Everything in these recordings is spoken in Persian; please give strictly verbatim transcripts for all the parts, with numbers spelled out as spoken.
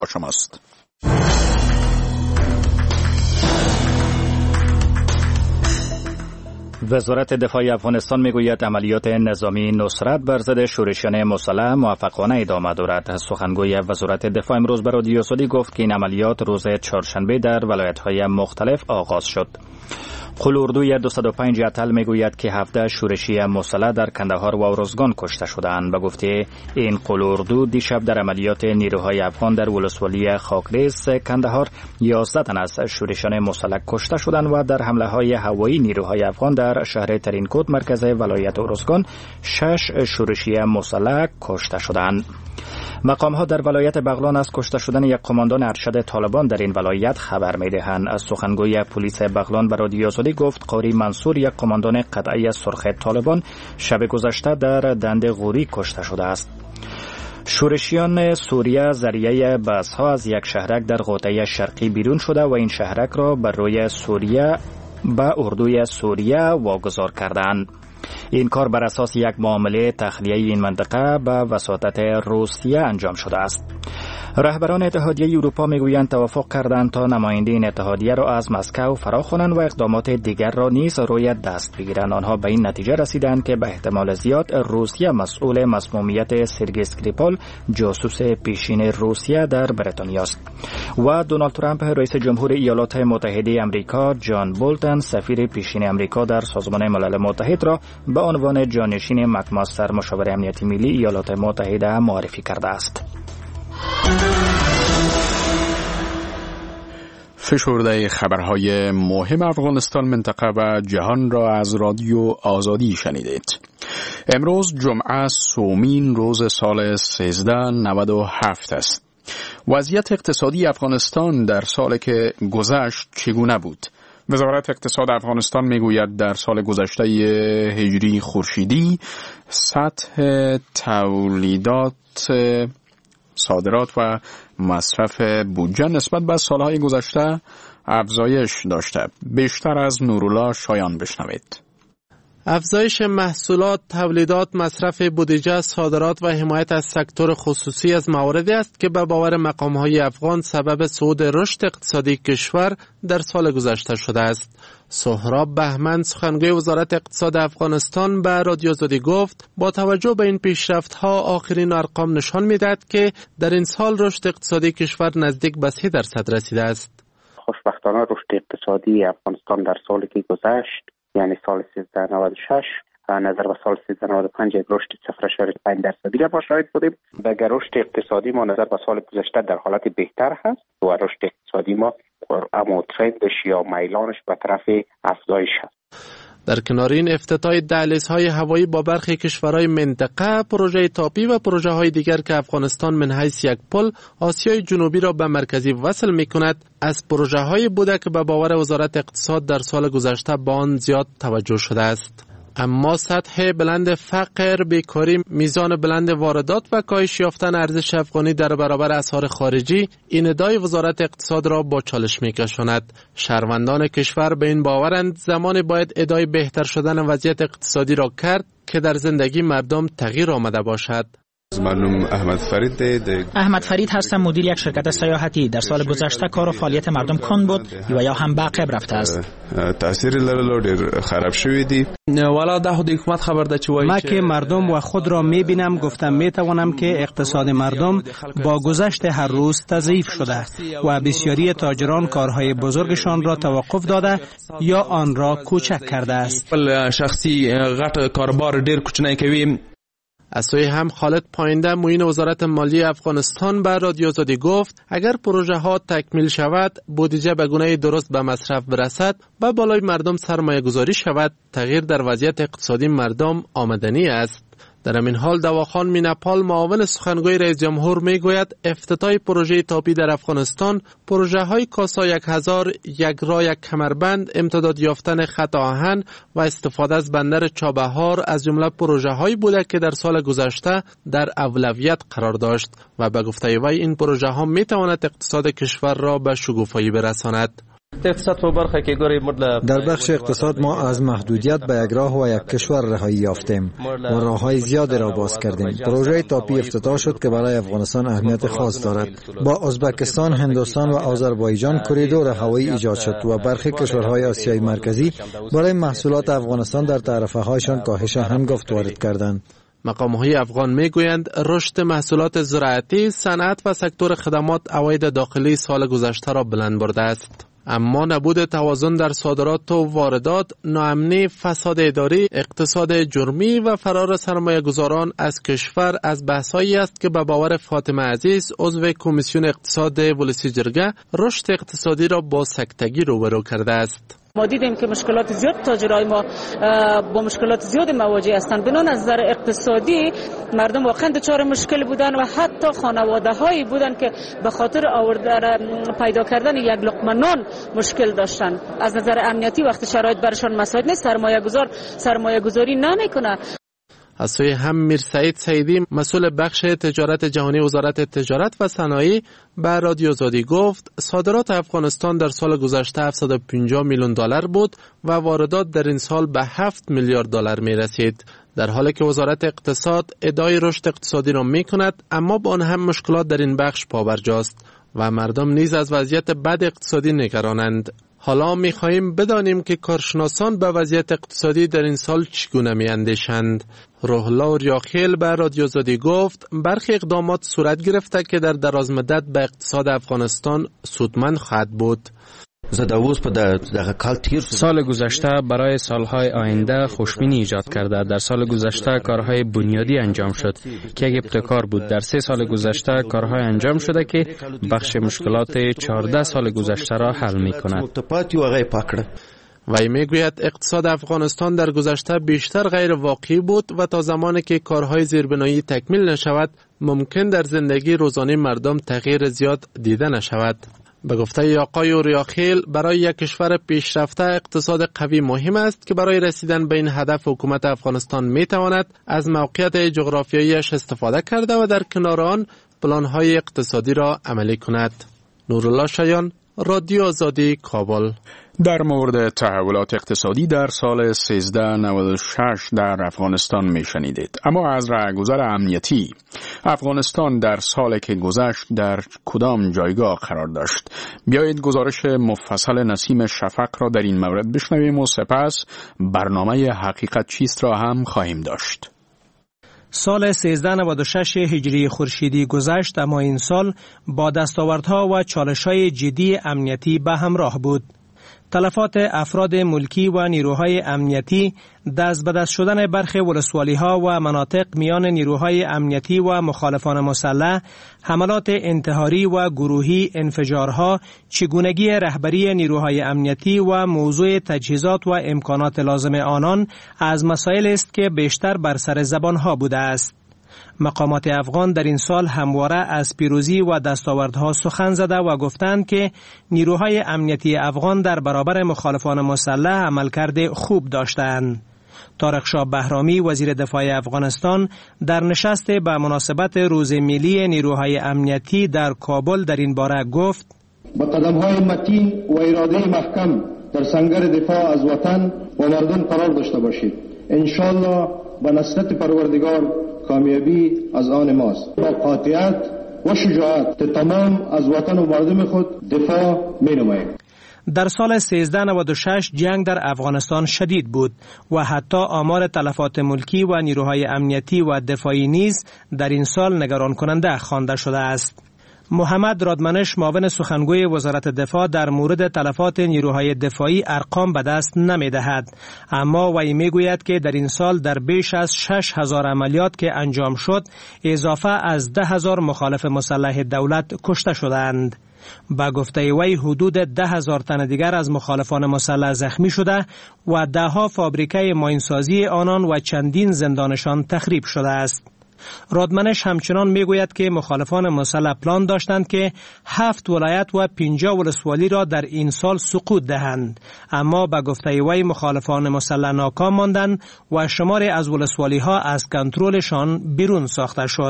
با شماست. وزارت دفاع افغانستان میگوید عملیات نظامی نصرت بر ضد شورشیان مسلح موفقانه ادامه دارد. سخنگوی وزارت دفاع امروز به رادیو سعودی گفت که این عملیات روز چهارشنبه در ولایت‌های مختلف آغاز شد. قلوردوی دویست و پنج اتل میگوید که هفده شورشی مسلح در کندهار و ارزگان کشته شدند. به گفته این قلوردو دیشب در عملیات نیروهای افغان در ولسوالی خاکریز کندهار یازده تن از شورشیان مسلح کشته شدند و در حمله های هوایی نیروهای افغان در شهر ترینکوت مرکز ولایت ارزگان شش شورشی مسلح کشته شدند. مقام ها در ولایت بغلان از کشته شدن یک قماندان ارشد طالبان در این ولایت خبر می دهند. از سخنگوی پلیس بغلان به رادیو سعودی گفت قاری منصور یک قماندان قطعی سرخ طالبان شب گذشته در دند غوری کشته شده است. شورشیان سوریه ذریعه بس ها از یک شهرک در غوطه شرقی بیرون شده و این شهرک را بر روی سوریه به اردوی سوریه واگذار کردند. این کار بر اساس یک معامله تخلیه این منطقه به وساطت روسیه انجام شده است. رهبران اتحادیه اروپا میگویند توافق کردند تا نماینده این اتحادیه را از مسکو فراخوانند و اقدامات دیگر را نیز روی دست بگیرند. آنها به این نتیجه رسیدند که به احتمال زیاد روسیه مسئول مسمومیت سرگئی اسکریپال جاسوس پیشین روسیه در بریتانیا است. و دونالد ترامپ رئیس جمهور ایالات متحده آمریکا جان بولتن سفیر پیشین آمریکا در سازمان ملل متحد را به عنوان جانشین مکماستر مشاور امنیتی ملی ایالات متحده معرفی کرده است. فشرده خبرهای مهم افغانستان، منطقه و جهان را از رادیو آزادی شنیدید. امروز جمعه سومین روز سال سیزده نود و هفت است. وضعیت اقتصادی افغانستان در سال که گذشت چگونه بود؟ وزارت اقتصاد افغانستان میگوید در سال گذشته هجری خورشیدی سطح تولیدات، صادرات و مصرف بودجه نسبت به سالهای گذشته افزایش داشته. بیشتر از نورالله شایان بشنوید. افزایش محصولات، تولیدات، مصرف بودجه، صادرات و حمایت از سکتور خصوصی از مواردی است که به باور مقام‌های افغان سبب صعود رشد اقتصادی کشور در سال گذشته شده است. سهراب بهمن سخنگوی وزارت اقتصاد افغانستان به رادیو آزادی گفت با توجه به این پیشرفت‌ها آخرین ارقام نشان می‌دهد که در این سال رشد اقتصادی کشور نزدیک به سه درصد رسیده است. خوشبختانه رشد اقتصادی افغانستان در سالی که گذشت، یعنی سال سیزده نود و شش نظر به سال سیزده نود و پنج یک رشد صفر اشاریه پنج درصدی را ما شاهد بودیم. اگر رشد اقتصادی ما نظر به سال گذشته در حالت بهتر هست و رشد اقتصادی ما اما ترندش یا میلانش به طرف افزایش هست. در کنار این افتتاح دهلیزهای هوایی با برخی کشورهای منطقه، پروژه تاپی و پروژه های دیگر که افغانستان من حیث یک پل آسیای جنوبی را به مرکزی وصل می کند از پروژه های بوده که به باور وزارت اقتصاد در سال گذشته با آن زیاد توجه شده است. اما سطح بلند فقر، بیکاری، میزان بلند واردات و کاهش یافتن ارزش افغانی در برابر اسعار خارجی این ادعای وزارت اقتصاد را با چالش می‌کشاند. شهروندان کشور به این باورند زمان باید ادعای بهتر شدن وضعیت اقتصادی را کرد که در زندگی مردم تغییر آمده باشد. منم احمد فرید ده احمد فرید هستم، مدیر یک شرکت سیاحتی. در سال گذشته کار و فعالیت مردم کند بود و یا هم به عقب رفته است. تاثیر لرلو ډیر خراب شوی دی. والا د حکومت خبر ده چې ما که مردم و خود را میبینم گفتم میتوانم که اقتصاد مردم با گذشت هر روز تضعیف شده و بسیاری تاجران کارهای بزرگشان را توقف داده یا آن را کوچک کرده است. شخصی غټ کاروبار ډیر کوچنی کوي. از سوی هم خالد پاینده معین وزارت مالی افغانستان به رادیو آزادی گفت اگر پروژه ها تکمیل شود، بودجه به گونه درست به مصرف برسد و بالای مردم سرمایه گذاری شود، تغییر در وضعیت اقتصادی مردم آمدنی است. در همین حال دواخان میناپال معاون سخنگوی رئیس جمهور میگوید افتتاح پروژه تاپی در افغانستان، پروژه های کاسا یک هزار، یک راه یک کمربند، امتداد یافتن خط آهن و استفاده از بندر چابهار از جمله پروژه هایی بوده که در سال گذشته در اولویت قرار داشت و به گفته وی این پروژه ها می تواند اقتصاد کشور را به شکوفایی برساند. در بخش اقتصاد ما از محدودیت به یک راه و یک کشور رهایی یافتیم و راههای زیادی را باز کردیم. پروژه تاپی افتتاح شد که برای افغانستان اهمیت خاص دارد. با ازبکستان، هندوستان و آذربایجان کوریدور هوایی ایجاد شد و برخی کشورهای آسیای مرکزی برای محصولات افغانستان در تعرفه هایشان کاهش هنگفت وارد کردند. مقام‌های افغان میگویند رشد محصولات زراعتی، صنعت و سکتور خدمات عواید داخلی سال گذشته را بلند برده است. اما نبود توازن در صادرات و واردات، ناامنی، فساد اداری، اقتصاد جرمی و فرار سرمایه‌گذاران از کشور از بحث‌هایی است که به باور فاطمه عزیز، عضو کمیسیون اقتصاد ولسی جرگه، رشد اقتصادی را با سکتگی روبرو کرده است. ما دیدیم که مشکلات زیاد تاجرای ما با مشکلات زیاد مواجه هستند. بنابراین از نظر اقتصادی مردم واقعا دچار مشکل بودن و حتی خانواده هایی بودن که به خاطر آوردن پیدا کردن یک لقمه نان مشکل داشتن. از نظر امنیتی وقتی شرایط برشان مساعد نیست، سرمایه گذار سرمایه گذاری نمیکنه. از سوی هم میر سعید سعیدی، مسئول بخش تجارت جهانی وزارت تجارت و صنایع، به رادیو آزادی گفت صادرات افغانستان در سال گذشته هفتصد و پنجاه میلیون دلار بود و واردات در این سال به هفت میلیارد دلار می رسید. در حالی که وزارت اقتصاد ادعای رشد اقتصادی را می کند، اما با آن هم مشکلات در این بخش پابرجاست و مردم نیز از وضعیت بد اقتصادی نگرانند. حالا می خواهیم بدانیم که کارشناسان به وضعیت اقتصادی در این سال چگونه می اندیشند. روح الله ریاخیل به رادیو آزادی گفت برخی اقدامات صورت گرفته که در درازمدت به اقتصاد افغانستان سودمند خواهد بود. سال گذشته برای سالهای آینده خوشبینی ایجاد کرده. در سال گذشته کارهای بنیادی انجام شد که یک ابتکار بود. در سه سال گذشته کارهای انجام شده که بخش مشکلات چهارده سال گذشته را حل می کند. وی میگوید اقتصاد افغانستان در گذشته بیشتر غیر واقعی بود و تا زمانی که کارهای زیربنایی تکمیل نشود ممکن در زندگی روزانه مردم تغییر زیاد دیده نشود. به گفته آقای ریاخیل، برای یک کشور پیشرفته اقتصاد قوی مهم است که برای رسیدن به این هدف حکومت افغانستان می تواند از موقعیت جغرافیاییش استفاده کرده و در کنار آن پلان‌های اقتصادی را عملی کند. نورالله شایان، رادیو آزادی، کابل. در مورد تحولات اقتصادی در سال سیزده نود و شش در افغانستان می شنیدید. اما از رهگذر امنیتی، افغانستان در سالی که گذشت در کدام جایگاه قرار داشت؟ بیایید گزارش مفصل نسیم شفق را در این مورد بشنویم و سپس برنامه حقیقت چیست را هم خواهیم داشت. سال سیزده نود و شش هجری خورشیدی گذشت، اما این سال با دستاوردها و چالش‌های جدی امنیتی به همراه بود. تلفات افراد ملکی و نیروهای امنیتی، دست به دست شدن برخی ولسوالی‌ها و مناطق میان نیروهای امنیتی و مخالفان مسلح، حملات انتحاری و گروهی، انفجارها، چگونگی رهبری نیروهای امنیتی و موضوع تجهیزات و امکانات لازم آنان از مسائل است که بیشتر بر سر زبانها بوده است. مقامات افغان در این سال همواره از پیروزی و دستاوردها سخن زده و گفتند که نیروهای امنیتی افغان در برابر مخالفان مسلح عملکرد خوب داشتند. طارق شاه بهرامی، وزیر دفاع افغانستان، در نشست به مناسبت روز ملی نیروهای امنیتی در کابل در این باره گفت: با قدم‌های متین و اراده محکم در سنگر دفاع از وطن و مردم قرار داشته باشید. انشالله به نصرت پروردگار کامیابی از آن ماست. با قاطعیت و شجاعت تمام از وطن و مردم خود دفاع می نماییم. در سال سیزده نود و شش جنگ در افغانستان شدید بود و حتی آمار تلفات ملکی و نیروهای امنیتی و دفاعی نیز در این سال نگران کننده خوانده شده است. محمد رادمنش، معاون سخنگوی وزارت دفاع، در مورد تلفات نیروهای دفاعی ارقام به دست نمی دهد، اما وی می گوید که در این سال در بیش از شش هزار عملیات که انجام شد، اضافه از ده هزار مخالف مسلح دولت کشته شدند. با گفته وی حدود ده هزار تن دیگر از مخالفان مسلح زخمی شده و ده ها فابریکه ماینسازی آنان و چندین زندانشان تخریب شده است. رادمنش همچنان میگوید که مخالفان مسلح پلان داشتند که هفت ولایت و پنجاه ولسوالی را در این سال سقوط دهند، اما به گفته وی مخالفان مسلح ناکام ماندند و شماری از ولسوالی ها از کنترلشان بیرون ساخته شد.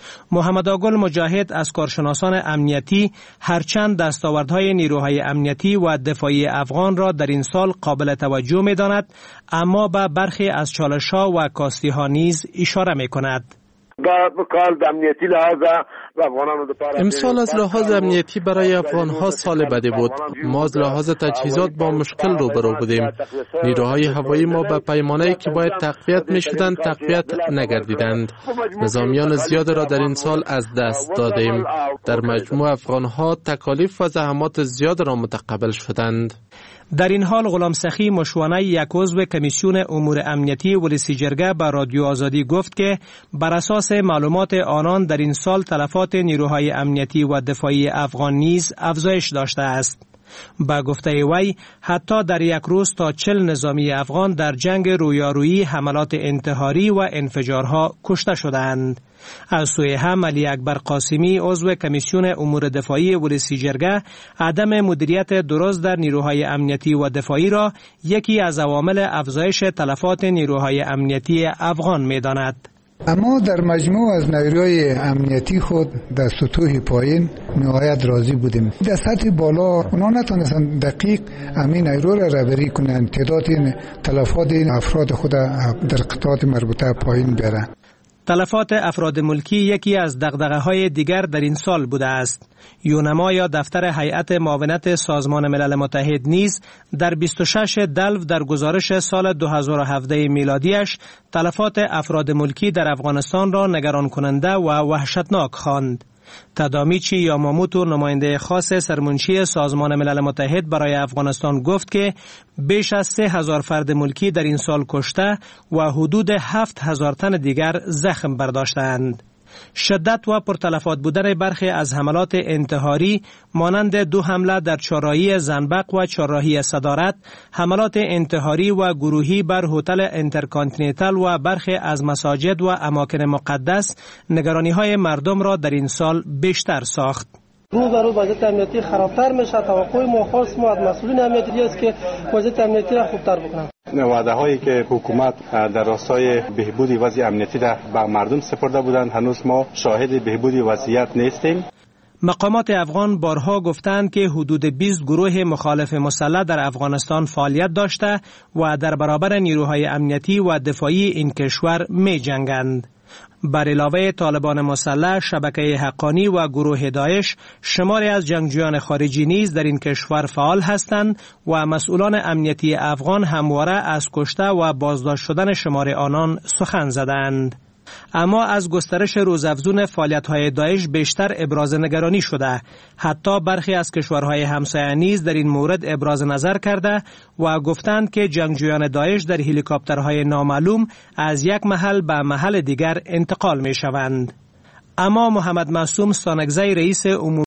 محمد آگل مجاهد از کارشناسان امنیتی هرچند دستاوردهای نیروهای امنیتی و دفاعی افغان را در این سال قابل توجه می داند، اما به برخی از چالش‌ها و کاستی‌ها نیز اشاره می کند. امسال از لحاظ امنیتی برای افغان‌ها سال بدی بود. ما از لحاظ تجهیزات با مشکل روبرو بودیم. نیروهای هوایی ما به پیمانه‌ای که باید تقویت می‌شدند تقویت نگردیدند. نظامیان زیاد را در این سال از دست دادیم. در مجموع افغان‌ها تکالیف و زحمات زیاد را متقبل شدند. در این حال غلام سخی مشوانه، یک عضو کمیسیون امور امنیتی ولسی جرگه، به رادیو آزادی گفت که بر اساس معلومات آنان در این سال تلفات نیروهای امنیتی و دفاعی افغان نیز افزایش داشته است. با گفته وی حتی در یک روز تا چل نظامی افغان در جنگ رویارویی، حملات انتحاری و انفجارها کشته شدند. از سوی هم علی اکبر قاسمی عضو کمیسیون امور دفاعی ولسی جرگه عدم مدیریت درست در نیروهای امنیتی و دفاعی را یکی از عوامل افزایش تلفات نیروهای امنیتی افغان می‌داند. اما در مجموع از نیروهای امنیتی خود در سطوح پایین نهایت راضی بودیم. در سطح بالا اونا نتونستن دقیق امین نیرو را رهبری کنند، تعداد تلفات افراد خود در قطعات مربوطه پایین بیارن. تلفات افراد ملکی یکی از دغدغه‌های دیگر در این سال بوده است. یونما یا دفتر هیئت معاونت سازمان ملل متحد نیز در بیست و شش دلو در گزارش سال دو هزار و هفده میلادیش تلفات افراد ملکی در افغانستان را نگران کننده و وحشتناک خواند. تادامیچی یاماموتو، نماینده خاص سرمنشی سازمان ملل متحد برای افغانستان، گفت که بیش از سه هزار فرد ملکی در این سال کشته و حدود هفت هزار تن دیگر زخم برداشتند. شدت و پرتلفات بودن برخی از حملات انتحاری مانند دو حمله در چهارراهی زنبق و چهارراهی صدارت، حملات انتحاری و گروهی بر هتل انترکانتیننتال و برخی از مساجد و اماکن مقدس نگرانی‌های مردم را در این سال بیشتر ساخت. روز به روز وضعیت امنیتی خرابتر میشه. توقع ما خاص ما از مسئولین امنیتی است که وضعیت امنیتی را خوبتر بکنند. وعده هایی که حکومت در راستای بهبود وضع امنیتی را به مردم سپرده بودند، هنوز ما شاهد بهبود وضعیت نیستیم. مقامات افغان بارها گفتند که حدود بیست گروه مخالف مسلح در افغانستان فعالیت داشته و در برابر نیروهای امنیتی و دفاعی این کشور می جنگند. بر علاوه طالبان مسلح، شبکه حقانی و گروه داعش، شماری از جنگجویان خارجی نیز در این کشور فعال هستند و مسئولان امنیتی افغان همواره از کشته و بازداشت شدن شمار آنان سخن زدند. اما از گسترش روزافزون فعالیت‌های داعش بیشتر ابراز نگرانی شده. حتی برخی از کشورهای همسایه نیز در این مورد ابراز نظر کرده و گفتند که جنگجویان داعش در هلیکوپترهای نامعلوم از یک محل به محل دیگر انتقال می‌شوند. اما محمد معصوم سانگزی، رئیس عمومی